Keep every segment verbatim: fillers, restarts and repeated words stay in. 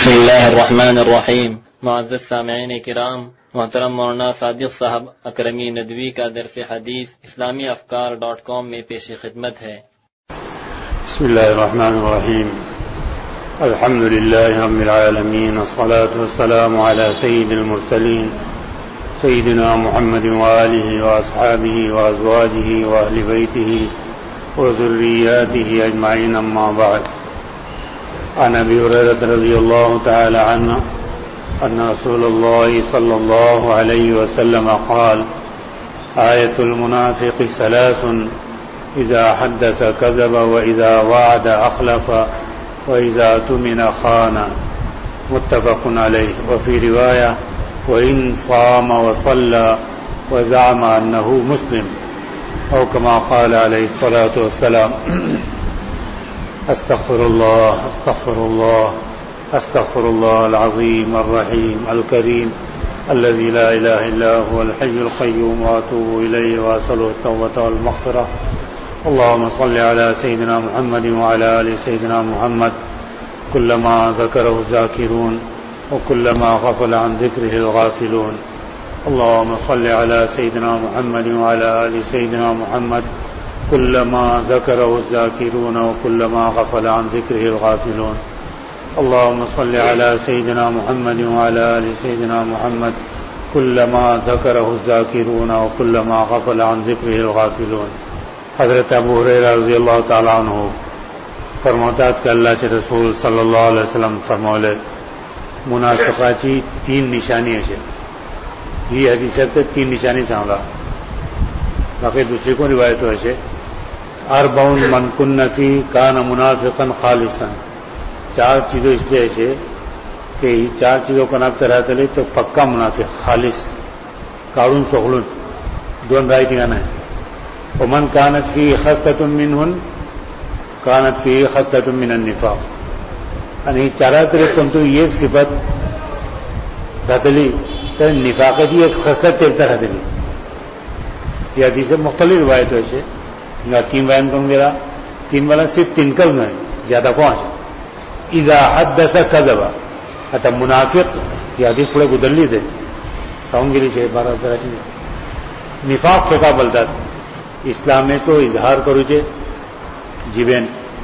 بسم اللہ الرحمن الرحیم. معزز سامعین کرام، محترم مولانا صادق صاحب اکرمی ندوی کا درس حدیث اسلامی افکار ڈاٹ کام میں پیش خدمت ہے. بسم اللہ الرحمن الرحیم. الحمد للہ رب العالمین، والصلاة والسلام علی سید المرسلین سیدنا محمد وآلہ واصحابہ وازواجہ واہل بیتہ وذریاتہ اجمعین، اما بعد. عن ابي هريرة رضي الله تعالى عنه ان رسول الله صلى الله عليه وسلم قال: آية المنافق ثلاث: اذا حدث كذب، واذا وعد اخلف، واذا اؤتمن خان. متفق عليه. وفي رواية: وان صام وصلى وزعم انه مسلم، او كما قال عليه الصلاة والسلام. استغفر الله استغفر الله استغفر الله العظيم الرحيم الكريم الذي لا إله إلا هو الحي القيوم، وأتوب إليه وأسأله التوبة والمغفرة. اللهم صل على سيدنا محمد وعلى آل سيدنا محمد كلما ذكره الذاكرون وكلما غفل عن ذكره الغافلون. اللهم صل على سيدنا محمد وعلى آل سيدنا محمد كلما ذكره الذاكرون وكلما غفل عن ذكره الغافلون. اللهم صل على سيدنا محمد وعلى آل سيدنا محمد كلما ذكره الذاكرون وكلما غفل عن ذكره الغافلون. حضرت ابو ہریرہ رضی اللہ تعالی عنہ فرماتا کہ اللہ کے رسول صلی اللہ علیہ وسلم فرمولے منافقاتی تین نشانی ہے. یہ حدیث ہے تین نشانی ساملا. باقی دوسری کو روایت ہے اربعون من کن فی کان منافقا خالصا. چار چیزوں اس لیے ایسے کہ چار چیزوں کو ناپتے رہتے لے تو پکا منافق خالص کارون سخلون دون رائے ٹھکانا ہے. ومن کانت فی خصلۃ منہن کانت فی خصلۃ من النفاق. یعنی چارہ طرف تم تو ایک صفت رہتے لی تو نفاق کی ایک خصلت تیرتا رہتے لی. یہ حدیث مختلف روایت ہے. تین بیان کروں گا. تین والا صرف تین کل میں زیادہ پہنچ. اذا حدث کذب. اتا منافق یہ حدیث پورے گدلی تھے ساؤنڈ گیری سے بارہ طرح سے نفاق پھیکا بلدات اسلام میں تو اظہار کرو چھے جیبین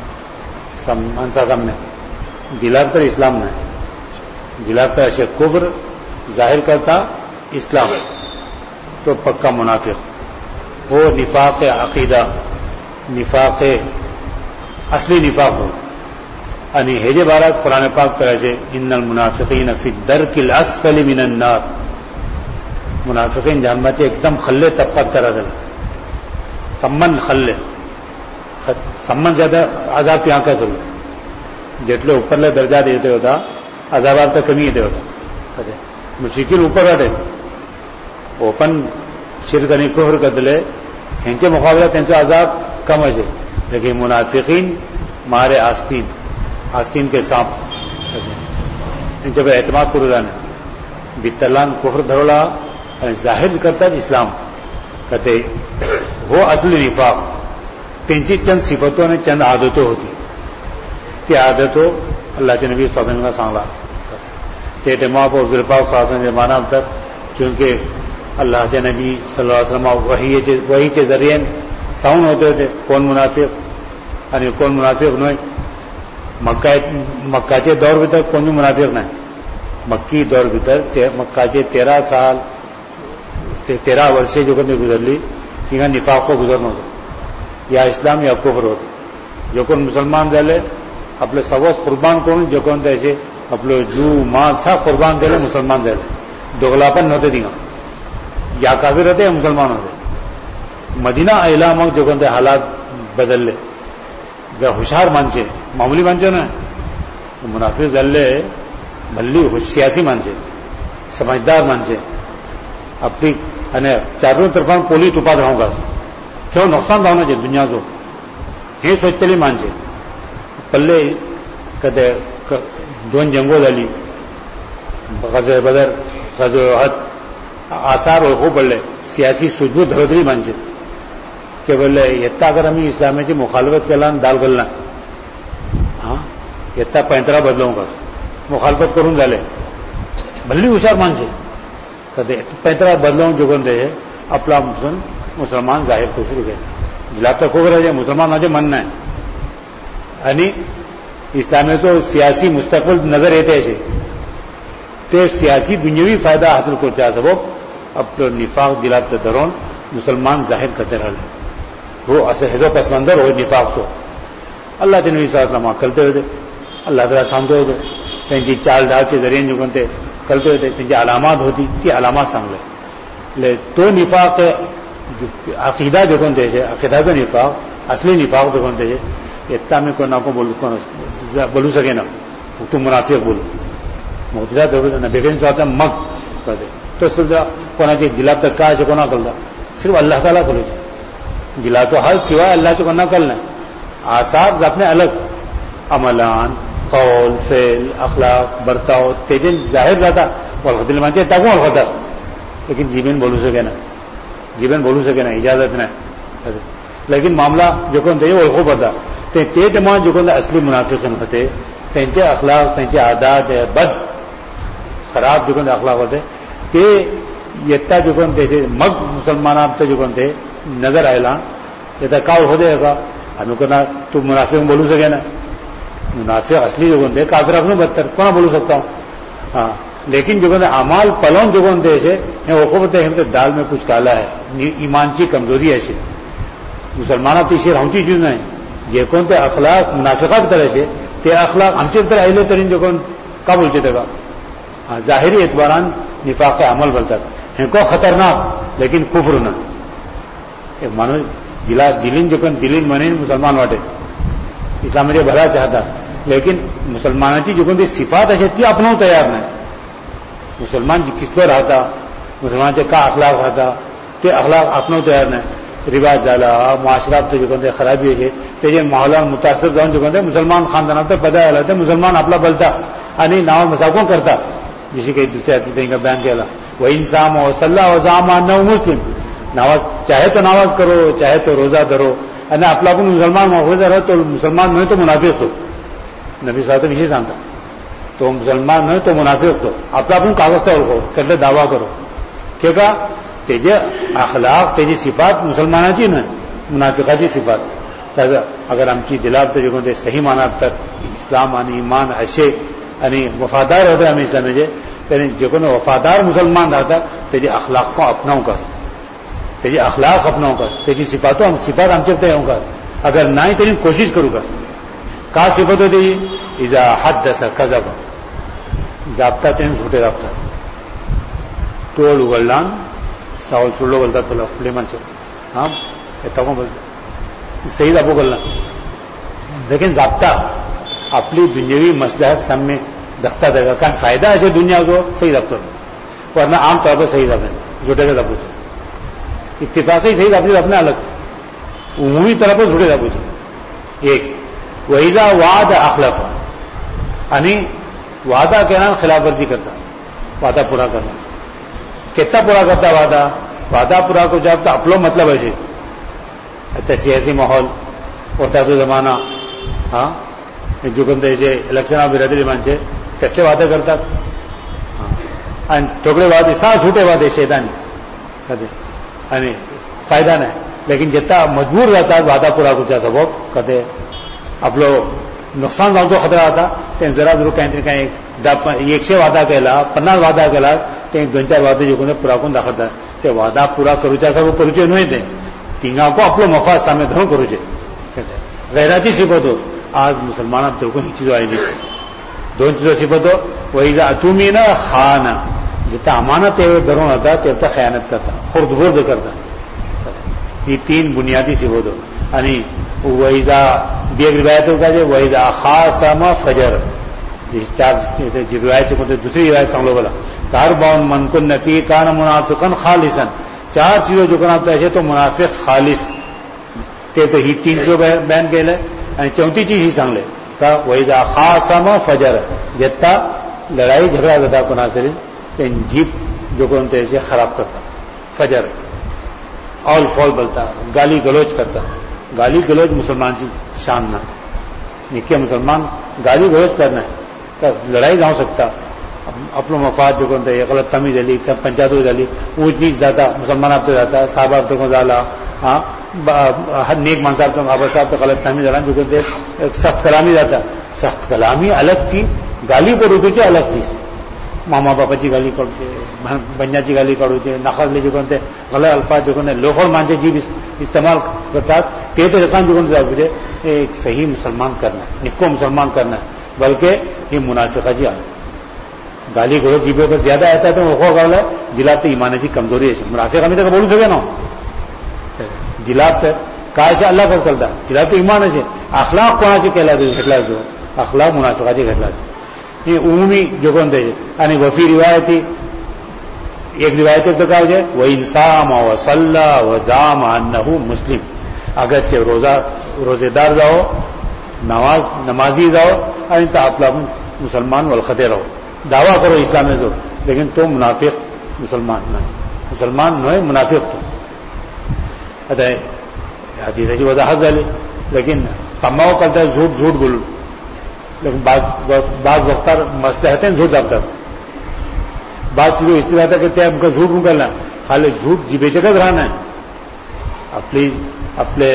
منسا کم نے دلار تر اسلام نے دلار تر اشیاء کفر ظاہر کرتا اسلام تو پکا منافق. وہ نفاق عقیدہ نفاق اصلی نفاق ہو. یعنی ہیجے بارات قرآن پاک طرح سے ان المنافقین فی الدرک الاسفل من النار. منافقین جان بچے ایک دم خلے طبقہ طرح دل سمن خلے سمن زیادہ عذاب کی آنکھیں کرو جتلے اوپر لے درجہ دیتے ہوتا عذاب آپ تک کمی دیتے ہوتا مشکل اوپر رہتے اوپن شرکنی کفر کدلے ہنچے مقابلہ تنچے عذاب کم ہے. لیکن منافقین مارے آستین آستین کے سانپ انچے پر اعتماد کرو جانے بیتلان کفر دھرولا ظاہر کرتا ہے اسلام کہتے وہ اصلی نفاق. تینچی چند صفتوں نے چند عادتوں ہوتی کہ عادتوں اللہ کے نبی صلی اللہ علیہ وسلم کا سانگلا تیتے ماں پر ذرپاق صلی اللہ علیہ وسلم زمانہ تک چونکہ اللہ کے نبی صلی اللہ علیہ وسلم وہی کے ذریعے ساؤن ہوتے تھے کون منافق یعنی کون منافق نہیں. مکہ مکہ کے دور بھی تک کون بھی منافق نہیں. مکی دور بھی تک مکہ کے تیرہ سال تیرہ ورشے جو کن گزر لی تین نفاق کو گزرنا ہوتا یا اسلام یا کفر ہوتا. جو کون مسلمان دے لے اپنے سوس قربان کون جو کون ایسے اپنے جو ماں سا قربان دے لے مسلمان دے لے دوگلاپن ہوتے دیگا یا کافر رہتے ہیں مسلمان ہوتے. مدینہ اعلام جو کہتے حالات بدل لے ہوشیار مانچے معمولی مانچے نا منافق دل لے بھلی سیاسی مانچے سمجھدار مانچے اپنی چاروں طرف پولی توپا رہوں گا کیوں نقصان رہنا چاہیے دنیا کو یہ سوچتے لی مانچے پلے کہتے دون جنگوں دلی غزوہ بدر غزوہ احد آثار ہو بولے سیاسی سجبو دھردری مانچے کہ بولے اتنا اگر ہمیں اسلام کی مخالفت کے لان دال گلنا ہاں اتنا پینترا بدلوں گا مخالفت کروں ڈالے بھلی ہوشیار مان سے کہتے پینترا بدلوں جو گندے ہے اپنا مسلمان ظاہر کو شروع گئے جلا تک ہو رہے مسلمان آج مننا ہے یعنی اسلام تو سیاسی مستقبل نظر آتے ایسے تو سیاسی دنیاوی فائدہ حاصل کرتے ہیں سب اپنا نفاق دلاتے درون مسلمان ظاہر کرتے رہے وہ ایسے حضو پس منظر ہو نفاق سو اللہ کے نبی صلی اللہ علیہ وسلم کرتے ہوئے اللہ تعالیٰ سامتے ہوتے تینجی چال ڈال سے ذریعے جو کنتے کرتے ہوتے تینجی علامات ہوتی تی علامات سامنے لے تو نفاق عقیدہ جو کنتے ہیں عقیدہ کا نفاق اصلی نفاق جو کنتے ہیں اتنا میں کوئی نہ کو بولو سکے نا تم منافق بولو محتجہ نہ بیگن چاہتا مگ کر دے تو صرف کونا چاہیے دلا تک کا ایسے کونا کرتا صرف اللہ تعالیٰ کرو دلا تو ہر سوائے اللہ سے کونا کرنا آثار اپنے الگ عملان قول فعل اخلاق برتاؤ تیجن ظاہر رہتا والخدل مان چاہیے تاکوں الخطا لیکن جیبین بولو سکے نا جیبین بولو سکے نا اجازت نہ لیکن معاملہ جو کون تھے وہ خوب ہوتا تے تمام جو کون اصلی منافقین ہوتے تینچے اخلاق تینچے عادات بد خراب جو کون اخلاق ہوتے تے یتا جو کون تھے مگ مسلمان آپ جو کون تھے نظر آئے یہ کاؤ ہو جائے گا ہمیں کہنا تو منافق بولو سکے نا منافق اصلی جو کون تھے کافر اپنے بدتر کون بولو سکتا ہوں ہاں لیکن جو کون امال پلون جو کون تھے ایسے وہ خوب ہوتے ہیں دال میں کچھ کالا ہے ایمان کی کمزوری ایسے مسلمانوں تو اسے ہم چیز نہیں یہ کون تے اخلاق منافقہ کی طرح سے تے اخلاق ہم سے طرح اہل ترین جو کون کا بولتے تھے گا ظاہری اعتباران نفاق عمل بولتا تھا ہیں کو خطرناک لیکن کفر نہ مانو دلا دلین جو کون دلین منین مسلمان واٹے اسلام مجھے بھلا چاہتا لیکن مسلمان کی جو کون تی صفات ایسے تھی اپنا تیار نہیں مسلمان جی کس پر رہتا مسلمان سے کا اخلاق رہتا تے اخلاق اپنا تیار نہیں رواج ڈالا معاشرات تو جو کہتے خرابی ہے تیجے ماحول متاثر جان جو کہتے مسلمان خاندان تو پیدا ہوتا مسلمان اپنا بلتا یعنی ناول مساقوں کرتا جسی کہ دوسرے آتی کا بیان کیا وہ انسام و صلاح وزام نو مسلم نواز چاہے تو نواز کرو چاہے تو روزہ دھرو یعنی اپنا کو مسلمان محفوظ رہو تو مسلمان نہیں تو منافق تو نبی صاحب تو نہیں جانتا تو مسلمان نہیں تو منافق تو اپنا اپن کاغذ تو رکھو کرتے دعویٰ کرو کیا کہا تیجے اخلاق تیجی صفات مسلمانوں کی نا منافقہ کی صفات اگر ہم کی دلاب تو جو کہتے صحیح معنی تک اسلام یعنی ایمان ایسے یعنی وفادار ہوتا ہے ہمیں اسلام میں یعنی جو کہ وفادار مسلمان رہتا تیجی اخلاق کو اپناؤں کا تیجی اخلاق اپناؤں کا تیجی صفاتوں ہم صفات ہم چلتے ہوں گا اگر نہ ہی تیری کوشش کروں گا کا صفت ہوتی اذا حدث کذب ضابطہ تین چھوٹے رابطہ توڑ اگلان ساول چلو بولتا تو کھلے من سے ہاں اتنا بولتا صحیح آپ کو گلنا لیکن ضابطہ اپنی دنیاوی مسلحت سب میں دختہ دے گا کیا فائدہ ہے دنیا کو صحیح رابطہ ورنہ عام طور پر صحیح رابطہ جھوٹے کا رابطہ سے اتفاقی صحیح رابطہ اپنے الگ عمومی طرح پر جھوٹے رابطہ سے ایک وحیدہ وعد اخلاق یعنی وعدہ کہنا خلاف ورزی کرتا وعدہ پورا کرنا کتنا پورا کرتا وعدہ وعدہ پورا کو جب تو اپلو مطلب ہے اچھا سیاسی ماحول ہوتا تو زمانہ ہاں جو کہتے ہیں الیکشن آپ برادری مان سے کچے وعدے کرتا ہاں ٹھوکرے وعدے سات جھوٹے وعدے شیطانی یعنی فائدہ نہیں لیکن جتنا مجبور رہتا ہے وعدہ پورا کو چاہتا وہ کہتے آپ لوگ نقصان واؤں تو خطرہ آتا تو ذرا ضرور کہیں کہیں ایک سے وعدہ کہلا پناہ وعدہ کہلا تو دو چار وعدے جو کہ پورا کون داخلتا ہے کہ وعدہ پورا کرو چاہتا وہ کرو چاہے نہیں دیں تینگا کو اپنے مفاد سامنے دھروں کرو چاہے غیراتی صفت ہو آج مسلمان اب تو کوئی چیزوں آئی نہیں دو چیزوں صفت ہو وہی تمہیں نا خانہ جتنا امانت ہے وہ دھروں رہتا ہے تب خیانت کرتا خرد برد کرتا یہ تین بنیادی صفت ہو یعنی وحیدہ بھی ایک روایتوں کا جو وحیدہ خاصما فجر چار روایت دوسری روایت سمجھو بولا کار باؤن من کن نفی کان منافقن خالصن چار چیزوں جو کرنا ایسے تو منافق خالص تے تو ہی تین چیزوں بیان کے لے یعنی چوتھی چیز ہی سنگ لے وحیدہ خاصما فجر جتنا لڑائی جھگڑا کرتا کو ناصرین جیپ جو کرتے ایسے خراب کرتا فجر اول فول بولتا گالی گلوچ کرتا گالی گلوچ مسلمان کی شان نہ کیا مسلمان گالی گلوچ کرنا ہے लढाई जाऊ शकता. आपलं मफाद जो कोणतं गलत फहमी झाली, पंचायत झाली, ऊंच नीच जाता, मुसलमान आप तो जाता, साहब आप तो झाला, हाँ हर नेक माणसा आप तो बाबा साहब तो गलत फहमी झाला, जो कोणते सख्त कलामी जाता. सख्त कलामी अलग थी, गाली पडूची अलग थी. मामा बापाची गाली काढूचे, बंजाची गाली काढूचे, नाकारले जे कोणते गलत अल्फाज जो कोणते लोखोड माणसे जी इस्तेमाल करतात ते तो रकान जो कोणते जागुजे एक सही मुसलमान करना, निक्को मुसलमान करना, बल्कि ये मुनाफिकाची आहे. गाली घोड़ो जीबे पर ज्यादा आता है तो वो गावला दिलात तो ईमानाची कमजोरी आहे. मुनाफिक आम्ही तर बोलू शके ना. दिलात काय છે अल्लाह પર કરતા, दिलात तो ईमान છે. अखलाक कोणाची केला घेतला जो अखलाक मुनाफिकाची घेतला. हे उमुमी जो कोणते आणि वफी रिवायती एक रिवायत तो काय છે व इंसाम व सल्ला व जाम अन्नहु मुस्लिम. अगरचे रोजा रोजेदार जाओ, नमाज नमाजी जाओ आणि तो आपला मुसलमान वलखते रहो, दावा करो इस्लाम में जो, लेकिन तो मुनाफिक मुसलमान नहीं, मुसलमान नहीं मुनाफिक. तो आता हदीसाची वजाहत झाली, लेकिन कमाव करता झूठ झूठ बोलून, लेकिन बाज वक्तार मसलहत झूठ दाबतात. बात चीजों इस तरह कि त्या झूठ नहीं करना, खाली झूठ जिबेचकच राहणार. आपली आपले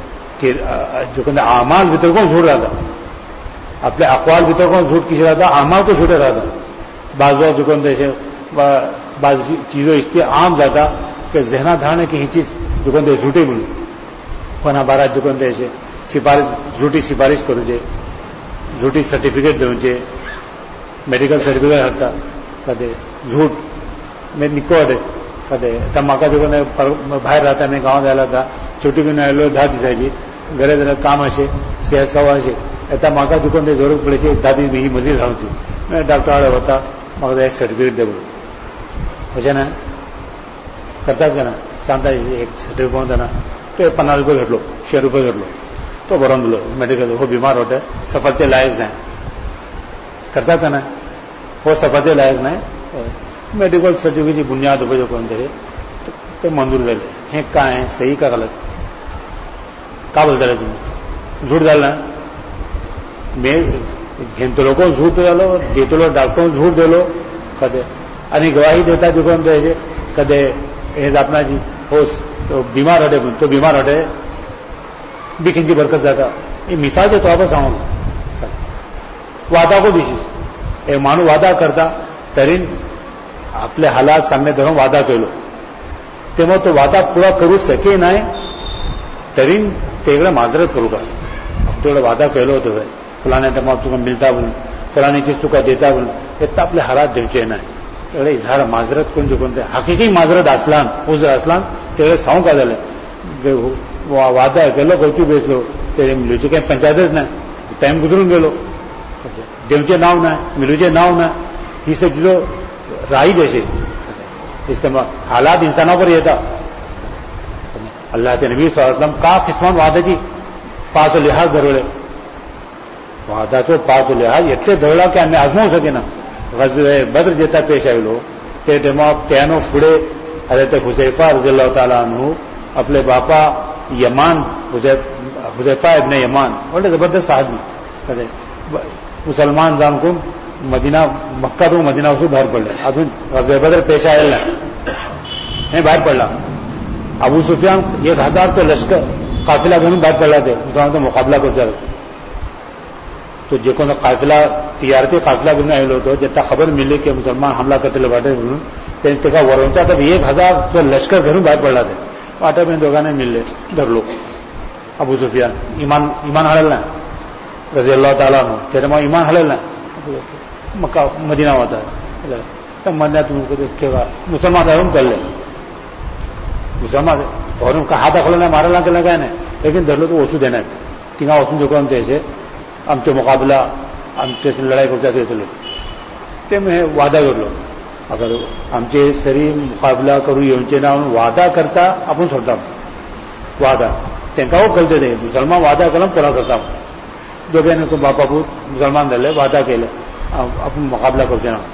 जो कहते आमाल भीतर कोण झूठ रहता, अपने अकवाल भीतर कोण झूठ किसी रहता, आमाल को झूठे रहता. बाज बात जो कहते बाज चीजों इसके आम जाता कि जहना धारणे की ही चीज जो कहते झूठे बोलू, कोणा बारात जो कहते सिफारिश झूठी सिफारिश करूचे, झूठी सर्टिफिकेट देऊचे, मेडिकल सर्टिफिकेट हाडटा कदे झूठ मैं निको वाटे कदे आता म्हाका जो कोण भायर राहता मी गांवांत आयला होता, छुटी बीन आयलो धा दिसाची, घरे जाल्यार काम अशें सेहत सवा अशें येता, म्हाका दुकान ते जरूर पडचे धा दीस ही मजीद रावची. डॉक्टर वाडे वता, म्हाका एक सर्टिफिकेट दे म्हणून अशें ना करतात का ना, सांगता एक सर्टिफिकेट कोण तो पन्नास रुपये घेतलो, शे रुपये घेतलो, तो बरोवन दिलो मेडिकल. हो बीमार होते, सफरचे लायक जाय करतात का ना, हो सफरचे लायक नाही, मेडिकल सर्टिफिकेटची बुनियाद उभे जो कोण तरी ते मंजूर झाले. हे काय सही का गलत का बोलताय तुम्ही? झूठ झालं ना, मी घेतलो को झूठ झालो, देतलो डॉक्टर झूठ दिलो कदे, आणि गवाही देता जो कोण द्यायचे कदे हे आपणाची हो तो बीमार हटे, तो बीमार हटे बिखिंची बरकत जाता. हे मिसाल तो आपण सांगू वादा को दिशीस हे माणूस वादा करता तरी आपले हालात सामने धरून वादा केलो, तेव्हा तो वादा पुरा करू शके नाही तरी तेकडे माजरत करू का, तेवढं वादा केलो होतो फुलाने तेव्हा तुका मिळता म्हणून, फुलानी चीज तुका देता म्हणून, येता आपले हालात देवचे नाही. तेवढे इजहार माजरत कोणते कोणते हकीकी माजरत असलान उजर असलान तेवढे सांगू का झालं वादा केलो खंयची बेचलो ते मिलूचे काही पंचायतच नाही, टाइम गुजरून गेलो, देवचे नाव नाही, मिलूचे नाव नाही, ही सगळी राही जैसे इस्तेमाल हालात इंसानावर येतात. अल्लाहचे नबी सल्लल्लाहु अलैहि वसल्लम का किस्मान वादाची पाच लिहाज धरवले, वादाचो पाच लिहाज एटले धरला की आम्ही आजमावू शकेना. गजवे बद्र जेता पेश आयलो ते तेव्हा त्यानो फुडे अरे ते हुजैफा रज़ियल्लाहु ताला अन्हु आपले बापा यमान हुजैफा इब्न यमान व्हडले जबरदस्त साहबी कदे मुसलमान जावन कोण मदिना मक्का तो मदिना वचून भायर पडले, अजून गजवे बद्र पेश आयला हे भायर पडला. अबू सुफियान एक हजार तो लश्कर काफिला घेऊन बाहेर पडला, ते मुसलमानांचा मुकाबला करता. तो जे कोण काफिला तियारती काफिला घेऊन आयलो होतो, जेता खबर मिळली की मुसलमान हमला करतले वाटे म्हणून त्यांनी तेका वरवच्या तर एक हजार तो लश्कर घेऊन बाहेर पडला. ते वाटेपर्यंत दोघांना मिळले, धरलो. अबू सुफियान इमान इमान हाळेल ना रज़ियल्लाहु ताला अन्हु, तेव्हा इमान हाळेल ना मक्का मदिना होता तर मदिनात मुसलमान धरून करले. मुसलमान धरून का हात दाखवला नाही, मारायला केला काय नाही, लेकिन धरलो तो वसू देणार. तिघा वसून जो कोण त्याचे आमचे मुकाबला आमचे लढाई करता येतले ते मी वादा करलो. अगर आमचे सरी मुकाबला करू येऊचे ना वादा करता आपण सोडता वादा त्यांना हो कळते ते मुसलमान वादा करून पुरा करता. दोघांनी तो बापा पूत मुसलमान झाले, वादा केले आपण मुकाबला करते ना.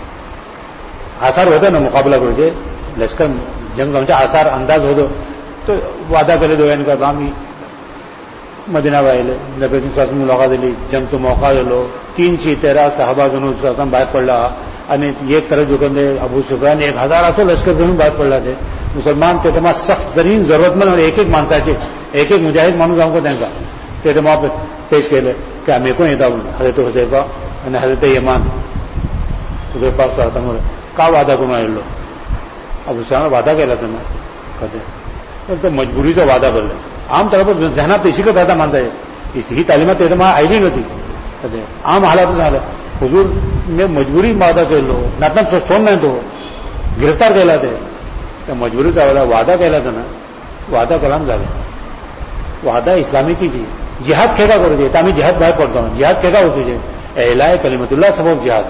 आसार होते ना मुकाबला करूचे, लष्कर जंग आमचा आसार अंदाज होतो, तो वादा केले दोघांनी का आम्ही مدینہ وائلے نبی صاحب ملاقات علی جنگ تو موقع لو تین چی تیرہ صحابہ گنو صاحب باہر پڑ رہا અને એક તરફ જો કંદે અબુ સુફિયાન એક હજાર આસો લશ્કર ઘણું બહાર પડેલા છે મુસલમાન તે તમારા સખ્ત તરીન જરૂરતમંદ અને એક એક માણસા છે એક એક મુજાહિદ માણસ આમકો દેંગા તે તમા પેશ કેલે કે અમે કોઈ હતા હઝરત હુઝૈફા અને હઝરત યમાન હુઝૈફા સાહેબ તમારે કા વાદા ગુમાયેલો અબુ સુફિયાન વાદા કેલા તમે કહે તો મજબૂરી તો વાદા બોલે આમ તરફ જહાના પેશી કરતા હતા માનતા એ તાલીમત તે તમારા આઈડી નથી કહે આમ હાલત ચાલે हुजूर ने मजबूरी वादा केलो नातना सोन नाही तो गिरफ्तार केला ते त्या मजबुरीचा वादा वादा केला था ना वादा कलाम झाला वादा इस्लामीची जी जिहाद खेगा करू दे आम्ही जिहाद बाहेर पडतो जिहाद खेगा होतो जे एलाय कलिमतुल्लाह सबब जिहाद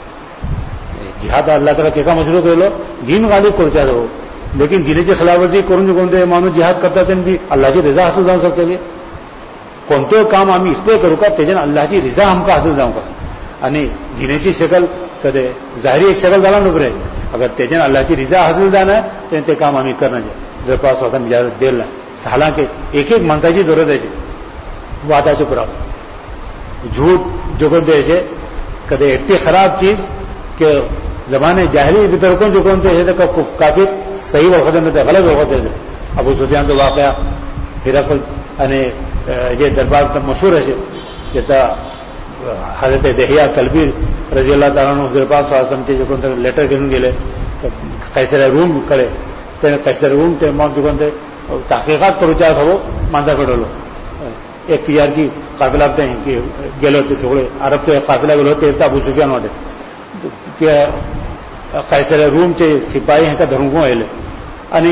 जिहाद अल्लाह ताला केका मशरू केलो दीन गालिब करता हो लेकिन दीनेची खिलाफवर्जी करून कोणते माणूस जिहाद करतात त्यांनी अल्लाहची रिजा हासिल जाऊ शकते कोणतं काम आम्ही इसलिए करू का त्याच्याने अल्लाहची रिजा हमका हासिल जाऊ का आणि दिनेची शकल कदे जाहिरी एक शकल झाला नबरे अगर त्याच्याने अल्लाहची रिजा हासिल जाणं तर ते काम आम्ही करणं जर पास होता इजाजत देल ना हालांकि एक एक माणसाची जरूरत आहे वादाचे पुरावा झूठ जो कोणते ऐसे कदे इतनी खराब चीज के जमाने जाहिली वितरकों जो कोणते ऐसे तो काफी सही वक्त में गलत वक्त है अबू सुफियान तो वाकया हिरकल आणि जे दरबार तर मशहूर आहे जेता हजरत दहिया कलबी रजी अल्लाह ताला हुजूरपाक साहबचे जे कोणते लेटर घेऊन गेले कैसऱ्या रूम कडे त्याने कैसऱ्या रूम ते मग जे कोणते तहकीकात करूच्या हवं माणसा घडवलं एक तियार की काफिला ते गेले होते थोडे अरब ते काफिला गेले होते अबू सुफियान वाटे ते कैसऱ्या रूमचे सिपाही ह्याका धरून आले आणि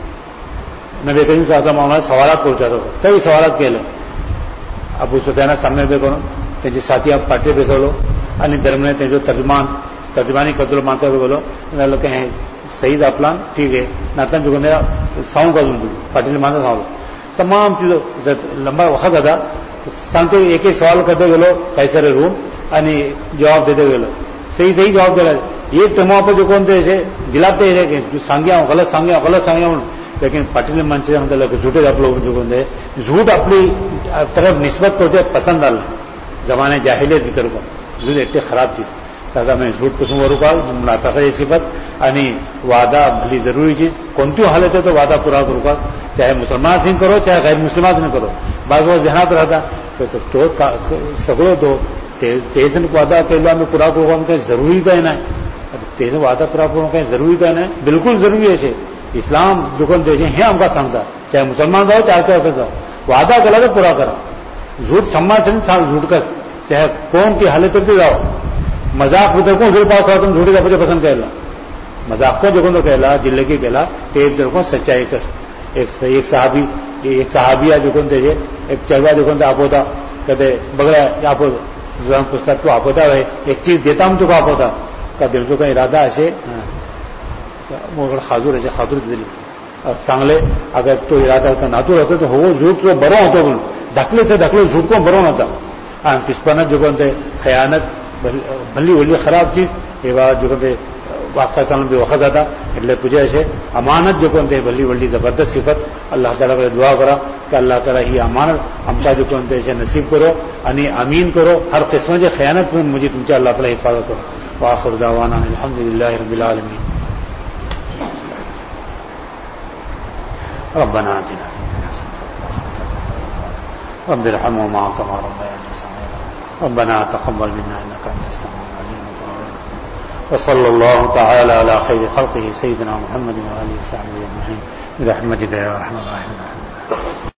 नबी करीम साहब मामा सवालात करूच्या तरी सवालात केलं अबू सुफियाना सामने उभे करून त्यांची साथी पाठी बेसवलो आणि दरम्यान त्यांचं तर्जमान तर्जमानी करतो माणसा बोलो झालं की हे सही आपला ठीक आहे नाता जुगन साऊंड काढून दिली पाटील माणसं सांगलो तमाम तिथं लंबा वखत होता सांगते एक एक सवाल करते गेलो काही सारे रूम आणि जवाब देते गेलो सही सही जवाब दिला एक तेव्हा आपण जो कोणते दिलाप ते सांग्या गलत सांग्या गलत सांग्या म्हणून लेकिन पाटील माणसे म्हणतात झूठे आपलं जो कोणते झूठ आपली तरफ निस्बत करते पसंद आलं जमाने जाहिलियत भीतर को झूठ इतने खराब चीज दादा मैं झूठ कुसुम वरूका मुनाफाची सिफत आणि वादा भली जरूरी चीज कोणती हालत है तो वादा पूरा करू का चाहे मुसलमान सिंह करो चाहे गैर मुस्लिमात में करो बाज बाज ध्यानात राहता तो तो सगळं तो तेजन वादा केला आम्ही पुरा करू का काही जरुरी काय नाही तेजन वादा पुरा करू काही जरुरी काय नाही बिलकुल जरुरी आहे इस्लाम दुकान द्यायचे हे आमका सांगतात चाहे मुसलमान जाओ चाहे काय जाओ वादा केला तर पुरा करा झूठ सम्मान से झूठ कर चाहे कौन की हालत होती जाओ मजाक वितरकों झूठ पास हो तुम झूठी का पसंद कहला मजाक को जो कहला जिले की कहला ते वितरकों सच्चाई कर एक एक साहबी एक साहबिया जो कोणते एक चलवा जो कोणता आपोता कदे बगळ्या आपो जाऊन पुस्तक तो आपोता है एक चीज देता हम तुका आपोता का दिल जो का इरादा असे मोगड खाजूर असे खाजूर दिली चांगले अगर तो इरादा का नातूर होतो तो हो झूठ तो बरो होतो म्हणून दाखले से दाखले झूठ को बरो नव्हता आणि तिसपणत जो कोणते खयानत भली वली खराब चीज एवा जो कोणते वाक्य चालून बी वखत जाता એટલે પૂજે છે અમાનત जो कोणते भली वली जबरदस्त सिफत अल्लाह ताला कडे दुआ करा की अल्लाह ताला ही अमानत आमचा जो कोणते છે नसीब करो आणि अमीन करो हर किस्माचे खयानत पण मुझे तुमच्या अल्लाह ताला हिफाजत करो व आखिर दावाना अल्हम्दुलिल्लाहि रब्बिल आलमीन ربنا آتنا رب ارحمهما كما ربياني صغيرا ربنا تقبل منا انك انت السميع العليم وصلى الله تعالى على خير خلقه سيدنا محمد وآله وصحبه اجمعين برحمتك يا ارحم الراحمين.